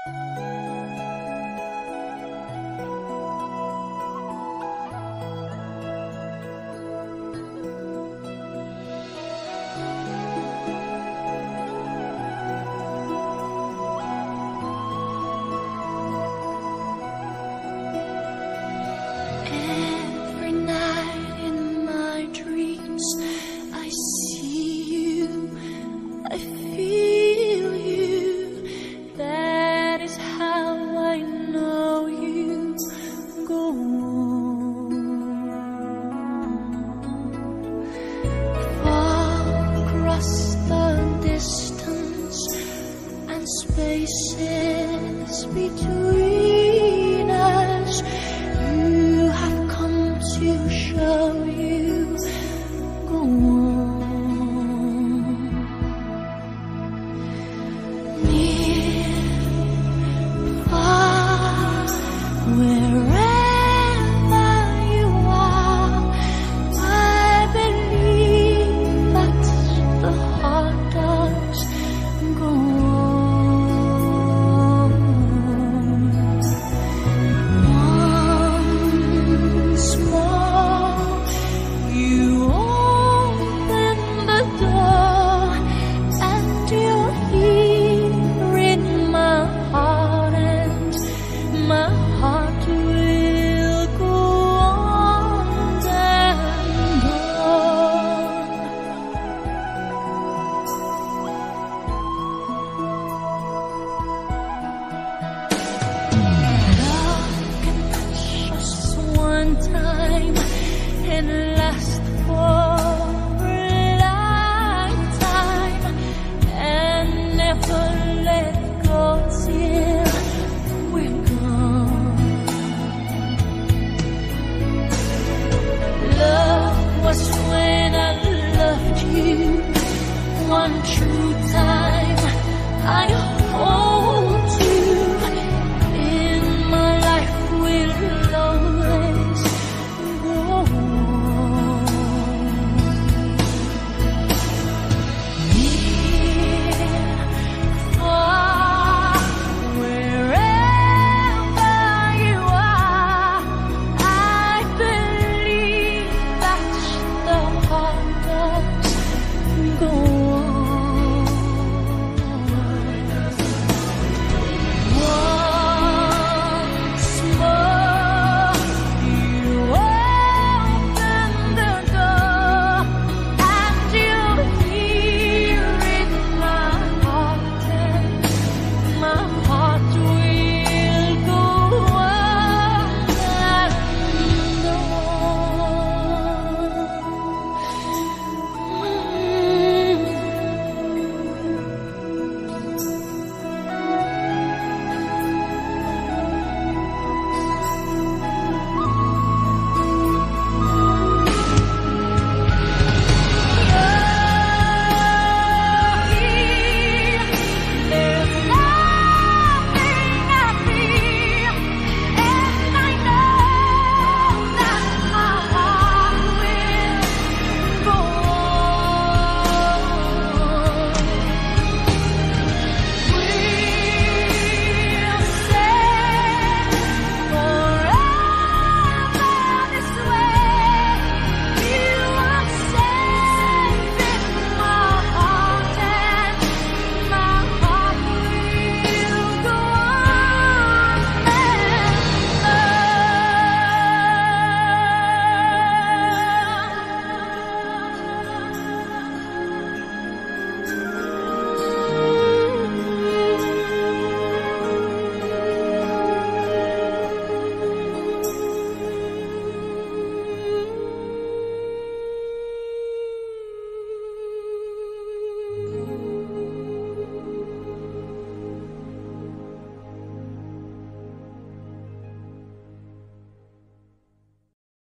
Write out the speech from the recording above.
Spaces between us, you have come to show you. Go on, near, far, wherever you are. I believe that the heart does go on. Once more, you open the door, and you're here in my heart, and my heart will go on and on. Love can touch us one time, and